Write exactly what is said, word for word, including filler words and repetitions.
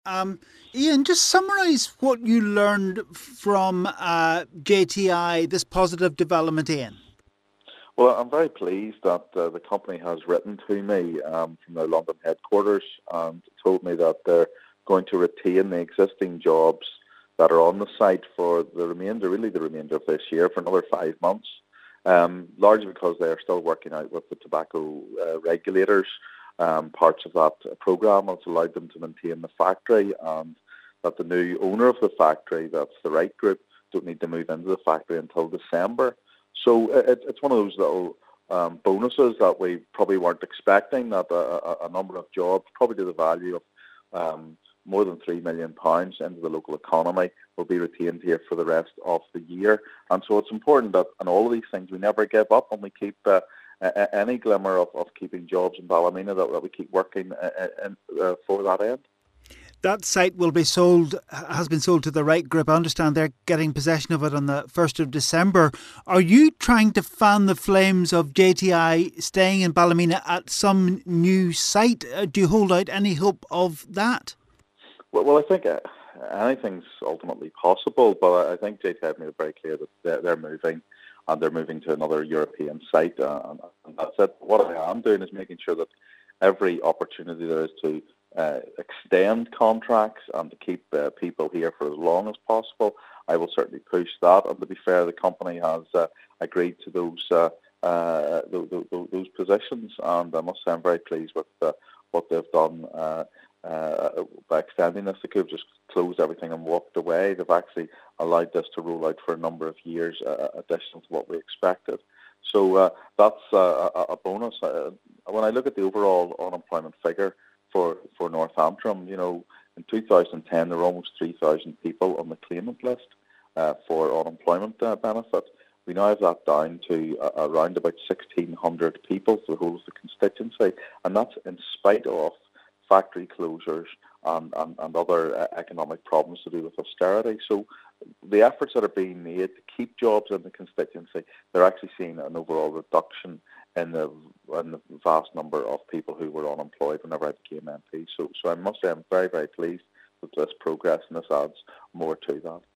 Um, Ian, just summarise what you learned from uh, J T I, this positive development, Ian. Well, I'm very pleased that uh, the company has written to me um, from their London headquarters and told me that they're going to retain the existing jobs that are on the site for the remainder, really the remainder of this year, for another five months, um, largely because they are still working out with the tobacco uh, regulators um, parts of that programme that's allowed them to maintain the factory, and that the new owner of the factory, that's the Wright Group, don't need to move into the factory until December. So it, it's one of those little um, bonuses that we probably weren't expecting, that a, a, a number of jobs, probably to the value of um, more than three million pounds into the local economy, will be retained here for the rest of the year. And so it's important that in all of these things we never give up and we keep uh, a- any glimmer of, of keeping jobs in Ballymena, that, that we keep working uh, uh, uh, for that end. That site will be sold, has been sold to the Wright Group. I understand they're getting possession of it on the first of December. Are you trying to fan the flames of J T I staying in Ballymena at some new site? Uh, Do you hold out any hope of that? Well, well I think uh, anything's ultimately possible, but I, I think J T have made it very clear that they're, they're moving, and they're moving to another European site, uh, and, and that's it. What I am doing is making sure that every opportunity there is to uh, extend contracts and to keep uh, people here for as long as possible, I will certainly push that. And to be fair, the company has uh, agreed to those uh, uh, those, those, those positions, and I must say I'm very pleased with uh, what they've done. Uh, uh, by extending this, they could have just closed everything and walked away. They've actually allowed this to roll out for a number of years, uh, additional to what we expected. So uh, that's uh, a, a bonus. Uh, when I look at the overall unemployment figure for, for North Antrim, you know, in two thousand ten there were almost three thousand people on the claimant list uh, for unemployment uh, benefit. We now have that down to uh, around about sixteen hundred people for the whole of the constituency, and that's in spite of factory closures and, and, and other uh, economic problems to do with austerity. So the efforts that are being made to keep jobs in the constituency, they're actually seeing an overall reduction in the in the vast number of people who were unemployed whenever I became M P. So, so I must say I'm very, very pleased with this progress, and this adds more to that.